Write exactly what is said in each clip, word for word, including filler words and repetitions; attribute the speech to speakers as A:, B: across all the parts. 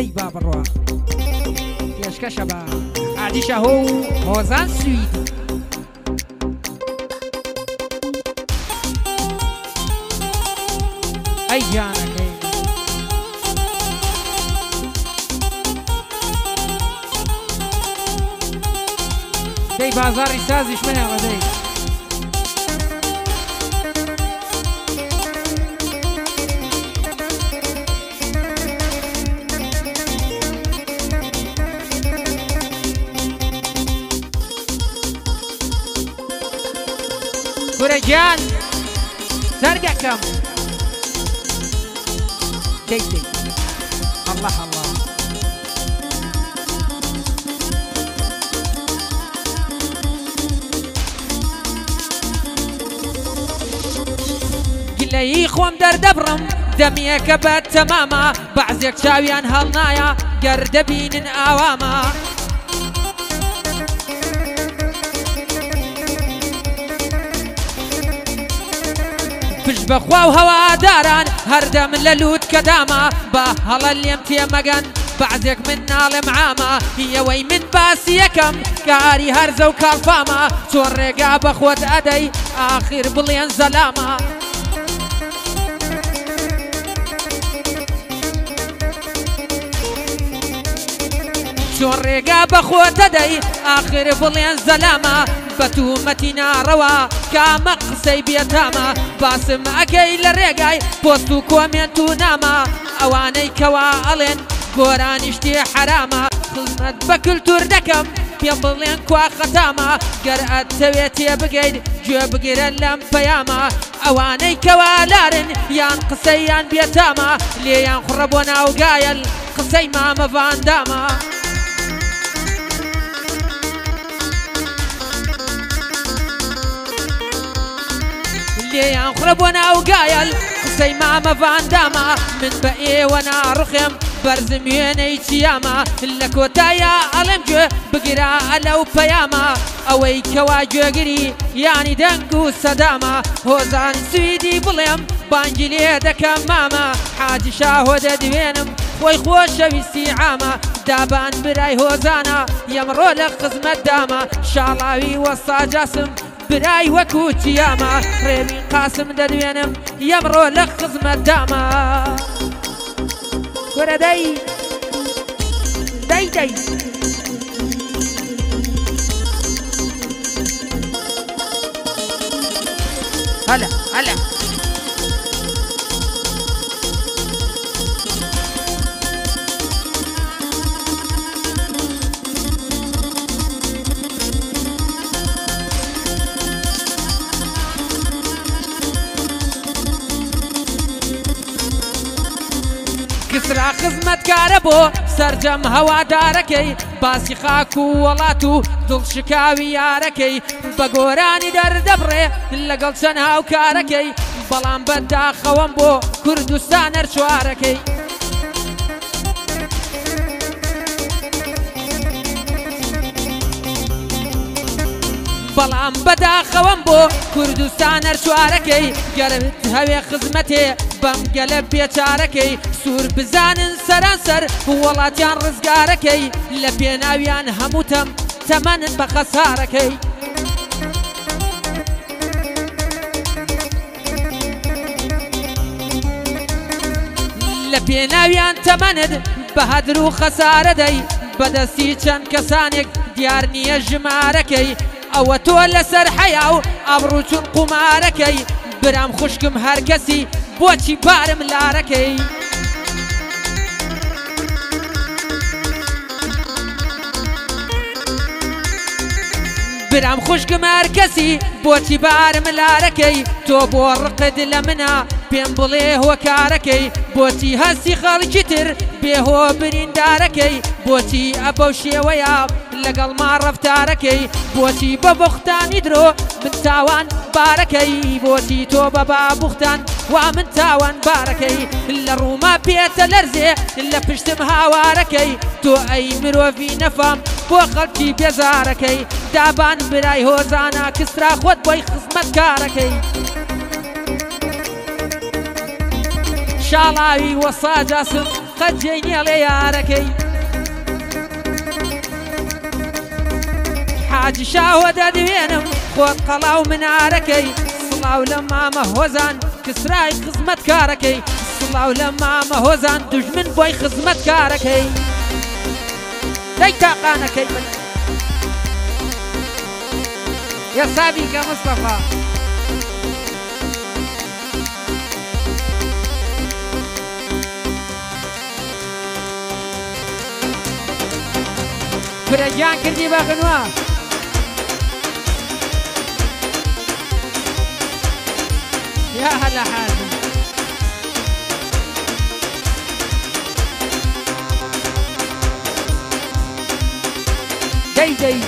A: دەی با بڕوا پێشکەشە بە عادیشە هۆ و هۆزان سوید ئەی گیانەکەی دەی بازاڕی سازیش منەوە دەی گورەگیان سەرگەکەم دەی دەی الله الله گلەیی خۆم دەردەبڕم دەمیەکە بە تەمامە بەعزێک چاویان هەڵنایە گەر دەبینن ئاوامە پشت بەخوا و هەواداران هەردەم لە لووت کەدامە بە هەڵە لێم تێمەگەن بەعزێک من ناڵێم عامە هیەوەی من باسی یەکەم کاری هەرزە و کاڵفامە چۆن ڕێگا بەخۆت ئەدەی ئاخیر بڵێن زەلامە چۆن ڕێگا بەخۆت ئەدەی ئاخر بڵێن زەلامە بەتومەتی ناڕەوە کامە قسەی بێتامە باسم ئەکەی لە ڕێگای پۆست و کۆمێنت و نامە ئەوانەی کەوا ئەڵێن گۆرانی شتێ حرامە خزمەت بە کلتور دەکەم پێم بڵێن کوا خەتامە گەر ئەتەوێت تێبگەیت گوێ بگرە لەم پەیامە ئەوانەی کەوا لارن یان قسەیان بێتامە لێیان خوڕە بۆ ناوگایەل قسەی مامە ڤاندامە لێیان خوڕە بۆ ناوگایەل قسەی مامە ڤاندامە من بە ئێوە ناڕوخێم بەرزم وێنەی چیامە لە کۆتایە ئەڵێم گوێ بگرا ئەلەو پەیامە ئەوەی کەوا گوێگری یانی دەنگ و سەدامە هۆزان سویدی بڵێم بانگی لێ دەکەم مامە حاجی شاهۆ دەدوێنم خۆی خۆشەویستی عامە دابان برای هۆزانە یەمڕۆ لە خزمەت دامە شاڵاوی وەساجاسم برای وەکو چیامە ڕێبین قاسم دەدوێنم یەمڕۆ لە خزمەت دامە گورە دەی دەی دەی هەلا هەلا کسرا خزمەتکارە بۆ سەرجەم هەوادارەکەی باسی خاک و وڵات و دڵشکاوی یارەکەی بە گۆرانی دەردەبڕێ لەگەڵ چەند هاوکارەکەی بەڵام بەداخەوەم بۆ کوردستان هەرچوارەکەی بەڵام بەداخەوەم بۆ کوردستان هەرچوارەکەی گەرت هەوێ خزمەتێ بەم گەلە بێچارەکەی سوور بزانن سەرانسەر وڵاتیان ڕزگارەکەی لە پێناویان هەمووتەم تەمەنن بە خەسارەکەی لە پێناویان تەمەند بە هەدر و خەسارەدەی بەدەستی چەند کەسانێک دیار نییە ژمارەکەی ئەوە تۆ لەسەر حەیا و ئەبڕوو چون قومارەکەی برام خوشکم هەر کەسی بۆچی بارم لارەکەی برام خوشکم هەر کەسی بۆچی بارم لارەکەی تۆ بۆ ڕقت لە منە پێم بڵێ هۆکارەکەی بۆچی هەستی خەڵکی تر بێهۆ بریندارەکەی بۆچی ئەبەو شێوەیە لەگەڵ ما ڕەفتارەکەی بۆچی بە بوختانی درۆ من تاوان بارەکەی بۆچی تۆ بە بابوختان وا من تاوان بارەکەی لە ڕووما پێتە لەرزێ لە پشتم هاوارەکەی تۆ ئەی مرۆڤی نەفام بۆ خەڵکی بێزارەکەی دابان برای هۆزانە کسرا خۆت بۆی خزمەتکارەکەی شاڵاوی وەساجاسم قەت جێینێڵێ یارەکەی حاجی شاوە دەدوێنم خۆت قەڵاو منارەکەی سڵاو لە مامە هۆزان کسرای خزمەت کارەکەی سڵاو لە مامە هۆزان دوژمن بۆی خزمەت کارەکەی دەی تاقانەکەی من یەسابی کە مستەفا فرەجان کردی بە خنوە يا هلا حازم دي دي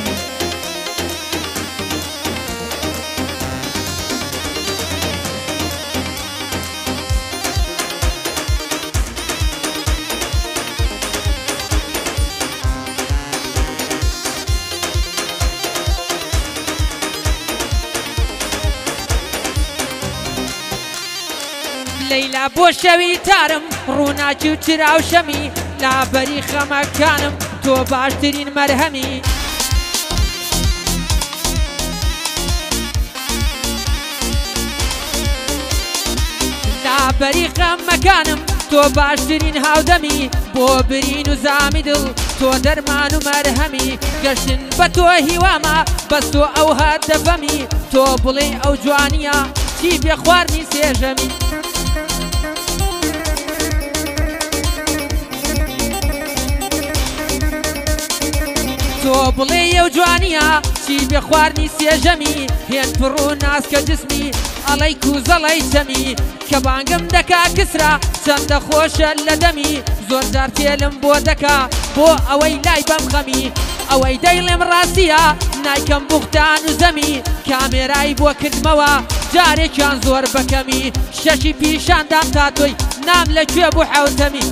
A: ليلى بۆ شەوی تارم ڕووناکی و چرا و شەمی لابەری خەمەکانم تۆ باشترین مەرهەمی لابەری خەمەکانم تۆ باشترین هاودەمی بۆ برین و زامی دڵ تۆ دەرمان و مەرهەمی گەشتن بە تۆ هیوامە بەس تۆ ئەو هەردەفەمی تۆ بڵێ ئەو جوانیە چی بێ خواردنی سێژەمی تۆ بڵێ ئەو جوانیە چی بێ خواردنی سێژەمی هێن پڕ و ناسکە جسمی ئەڵەی کوزەڵەی چەمی کە بانگم دەکا کسرا چەندە خۆشە لە دەمی زۆر جار تێلم بۆ دەکا بۆ ئەوەی لای بەم خەمی ئەوەی دەیڵێم ڕاستیە نایکەم بوختان و زەمی کامێرای بۆ کردمەوە جارێکیان زۆر بەکەمی شەشی پیشاندام تا تۆی نام لەکوێ بوو حەوتەمی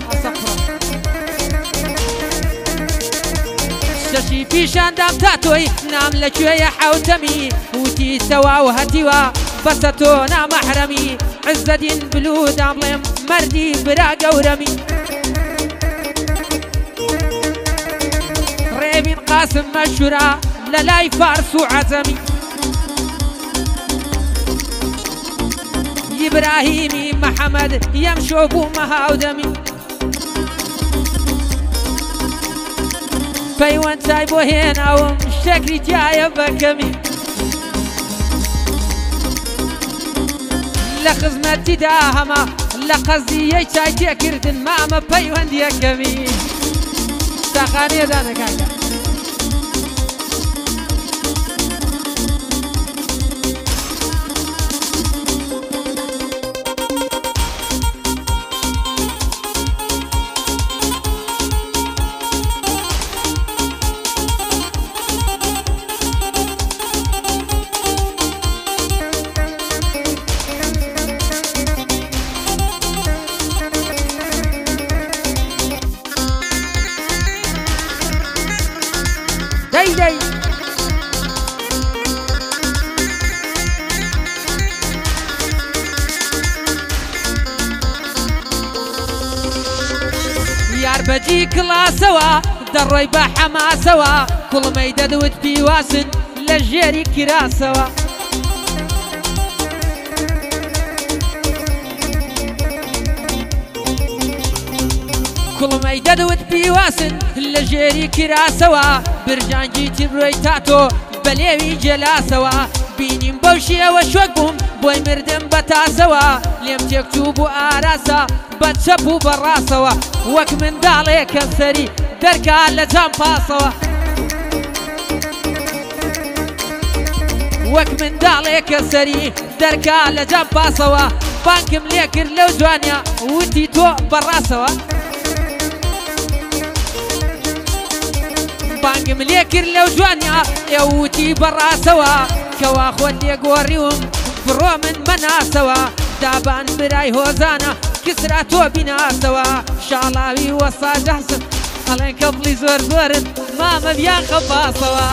A: شەشی پیشاندام تا تۆی نام لەکوێیە حەوتەمی وتی تەواو هەتیوە بەسە تۆ نامەحرەمی عزەدین بلوودام بڵێم مەردی برا گەورەمی ڕێبین قاسم مەشورە لە لای فارس و عەزەمی ئیبراهیمی محەممەد یەمشۆ بوومە هاودەمی پەیوەند چای بۆ هێناوم شەکری تایە بەکەمی لە خزمەتیدا هەمە لە قەزیەی چای تێکردن مامە پەیوەند یەکەمی تاقانێدانە کاکە دەی دەی یار بەجی کڵاسەوە دەڕۆی بە حەماسەوە کوڵمەی دەدوت پیواسن لە ژێری کراسەوە کوڵمەی دەدوت پیواسن لە ژێری کراسەوە برژانگی تیبڕۆی تاتۆ بە لێوی جێلاسەوە بینیم بەو شێوە شوەک بووم بۆی مردم بە تاسەوە لێم تێکچوو بوو ئاراسە بە چەپ و بەڕاستەوە وەک منداڵێکە سەری دەرکا لە جام پاسەوە وەک منداڵێکە سەری دەرکا لە جام پاسەوە بانکم لێ کرد لەو جوانە وتی تۆ بەڕاستەوە بانگم لێ کرد لەو جوانیا ئێوتی بەڕاستەوە کەوا خۆت لێگۆڕیوم بڕۆ من بەناسەوە دابان برای هۆزانە کسرا تۆ بیناسەوە شاڵاوی وەسا جەحسن ئەڵێن کەڵی زۆر زۆرن مامە بیان خەپاسەوە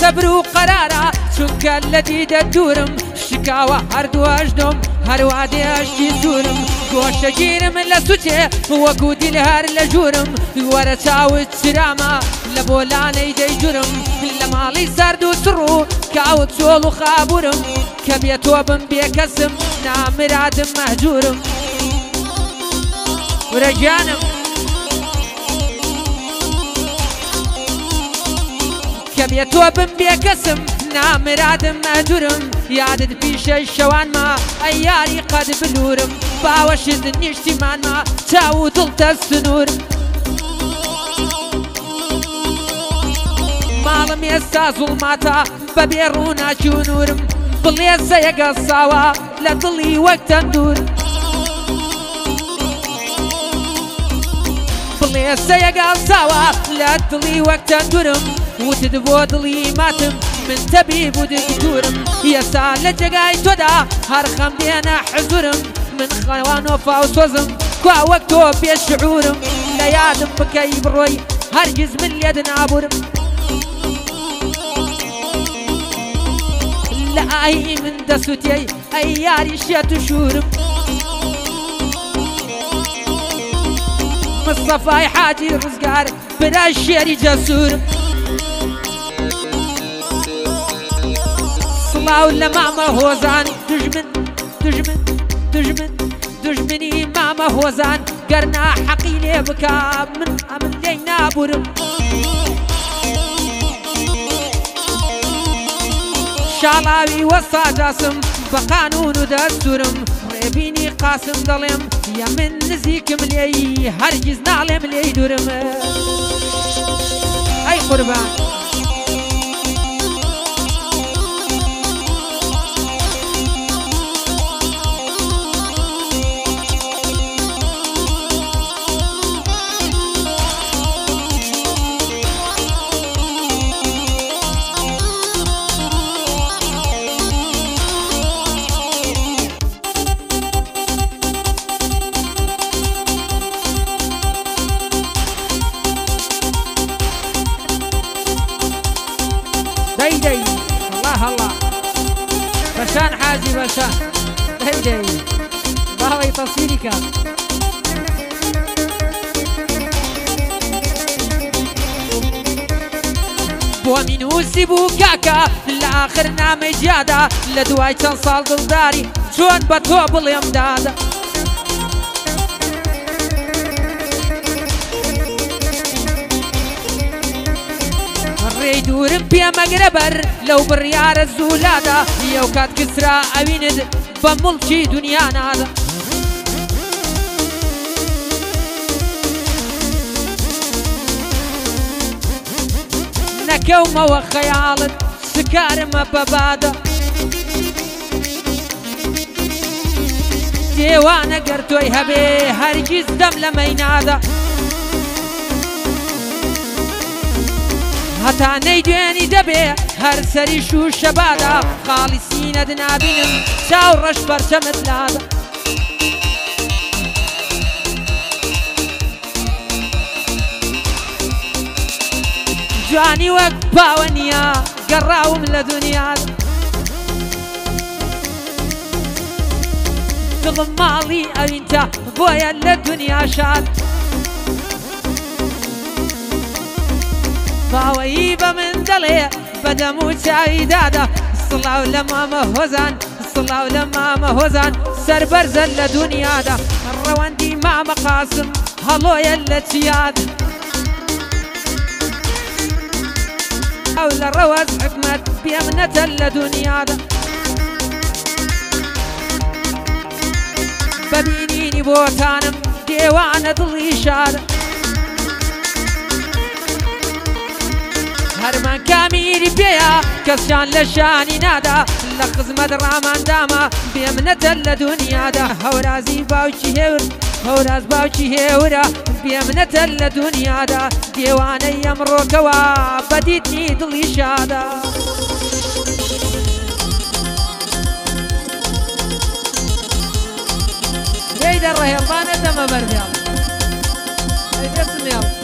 A: سەبر و قەرارە چونکە لە دیدە دوورم شکاوە هەردووەژدۆم هەروە دێشتی سوورم گۆشەگیرم لە سوچێ وەکو دیل هەر لە ژوورم وەرە چاوت چرامە لە بۆلانەی دەیجورم لە ماڵی سەرد و سڕ و کاوت چۆڵ و خابورم کە بێتۆ بم بێکەسم نامرادم مەهجورم ورە گیانم کە بێتۆ بم بێکەسم نامرادم مەهجورم یادت پیشەی شەوانمە ئەی یاری قەد بلورم باوەشت نیشتیمانمە چاو و دڵتە سنوورم ماڵم ئێستا زوڵماتە بەبێ ڕووناکی و نورم بڵێ سەیەگە ساوە لە دڵی وەک تەندور بڵێ سەیەگە ساوە لە دڵی وەک تەندورم وتت بۆ دڵی ماتم من تەبیب و دکتورم ئێستا لە جێگای تۆدا هەر خەم دێنە حزورم من خەوان و فاوسۆزم کوا وەک تۆ بێشعورم لە یادم بکەی بڕۆی هەرگیز من لێت نابورم لە ئایی من دەسووتەی ئەی یاری شێت و شورم مستەفای حاجی ڕزگار برای شێری جەسوورم سڵاو لە مامە هۆزان دژمن دژمن دژمن دژمنی مامە هۆزان گەرنا حەقی لێ بکە من ئەمن لێی نابورم شاڵاوی وەساجاسم بە قانون و دەستورم ڕێبینی قاسم دەڵێم یا من نزیکم لێی هەرگیز ناڵێم لێی دوورم ئەی قوربان هيدي الله الله بشان حاجي بشان هيدي باوي تصويرك بۆ مینوسی بوو کاکە لە ئاخر نامەی جیادا لە دوای چەند ساڵ دڵداری چۆن بە تۆ بڵێم دادا ڕێی دوورم پێمەگرە بەر لەو بڕیارە زوولادا یەو کات کسرا ئەوینت بە مڵکی دنیا نادا نەکەومەوە خەیاڵت سکارمە بەبادە دێوانە گەر تۆی هەبێ هەرگیز دەم لە مەینادا هەتا نەیدوێنی دەبێ هەر سەریش و شەبادا خاڵی سینەت نابینم چاو ڕەش پەرچەمت لادا جوانی وەک پاوە نییە گەڕاوم لە دنیادا دڵم ماڵی ئەوینتە بۆیە لە دنیا شاد باوەیی بە من دەڵێ بەدەم و چاوی دادا سڵاو لە مامە هۆزان سڵاو لە مامە هۆزان سەربەرزە لە دنیادا ڕەوەندی مامە قاسم هەڵۆیە لە چیادا ئەو لە ڕەوەز حکمەت پێمنەتە لە دنیادا بەبینینی بۆتانم دێوانە دڵی شادە هەرمان کامیری پێیە کەسیان لە شانی نادا لە قزمەت ڕاماندامە بێمنەتە لە دنیادا هەورازی باوکی هێور هەوراز باوکی هێورە بێمنەتە لە دنیادا دێوانەی ئەمڕۆکەوە بەدیدنی دڵی شادا دەی دەڕێهێڵبانە دەمە بەردیاڵ دەستم